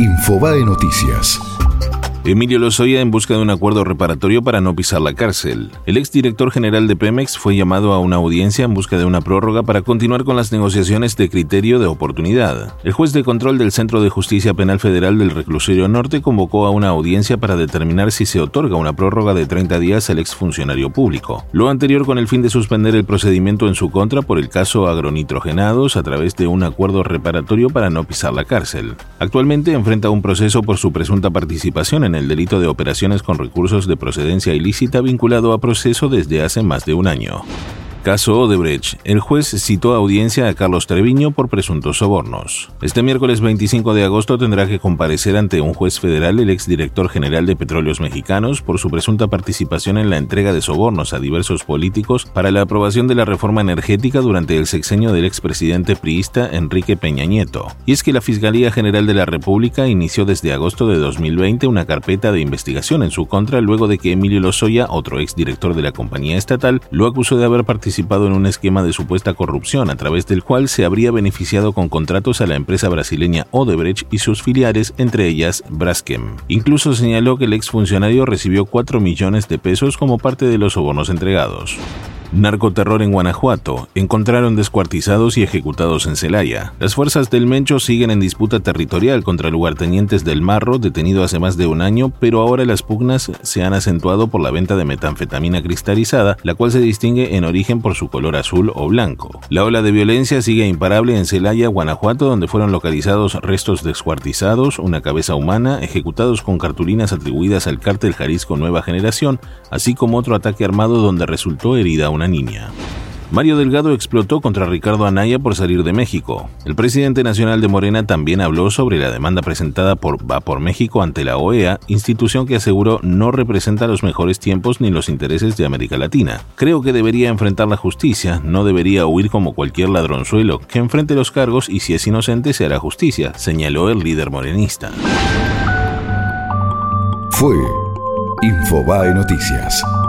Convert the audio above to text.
Infobae Noticias. Emilio Lozoya en busca de un acuerdo reparatorio para no pisar la cárcel. El exdirector general de Pemex fue llamado a una audiencia en busca de una prórroga para continuar con las negociaciones de criterio de oportunidad. El juez de control del Centro de Justicia Penal Federal del Reclusorio Norte convocó a una audiencia para determinar si se otorga una prórroga de 30 días al exfuncionario público. Lo anterior con el fin de suspender el procedimiento en su contra por el caso agronitrogenados a través de un acuerdo reparatorio para no pisar la cárcel. Actualmente enfrenta un proceso por su presunta participación en el delito de operaciones con recursos de procedencia ilícita vinculado a proceso desde hace más de un año. Caso Odebrecht. El juez citó a audiencia a Carlos Treviño por presuntos sobornos. Este miércoles 25 de agosto tendrá que comparecer ante un juez federal el exdirector general de Petróleos Mexicanos por su presunta participación en la entrega de sobornos a diversos políticos para la aprobación de la reforma energética durante el sexenio del expresidente priista Enrique Peña Nieto. Y es que la Fiscalía General de la República inició desde agosto de 2020 una carpeta de investigación en su contra luego de que Emilio Lozoya, otro exdirector de la compañía estatal, lo acusó de haber participado en un esquema de supuesta corrupción a través del cual se habría beneficiado con contratos a la empresa brasileña Odebrecht y sus filiales, entre ellas Braskem. Incluso señaló que el exfuncionario recibió 4 millones de pesos como parte de los sobornos entregados. Narcoterror en Guanajuato. Encontraron descuartizados y ejecutados en Celaya. Las fuerzas del Mencho siguen en disputa territorial contra lugartenientes del Marro, detenido hace más de un año, pero ahora las pugnas se han acentuado por la venta de metanfetamina cristalizada, la cual se distingue en origen por su color azul o blanco. La ola de violencia sigue imparable en Celaya, Guanajuato, donde fueron localizados restos descuartizados, una cabeza humana, ejecutados con cartulinas atribuidas al cártel Jalisco Nueva Generación, así como otro ataque armado donde resultó herida una niña. Mario Delgado explotó contra Ricardo Anaya por salir de México. El presidente nacional de Morena también habló sobre la demanda presentada por Va por México ante la OEA, institución que aseguró no representa los mejores tiempos ni los intereses de América Latina. Creo que debería enfrentar la justicia, no debería huir como cualquier ladronzuelo, que enfrente los cargos y si es inocente se hará justicia, señaló el líder morenista. Fue Infobae Noticias.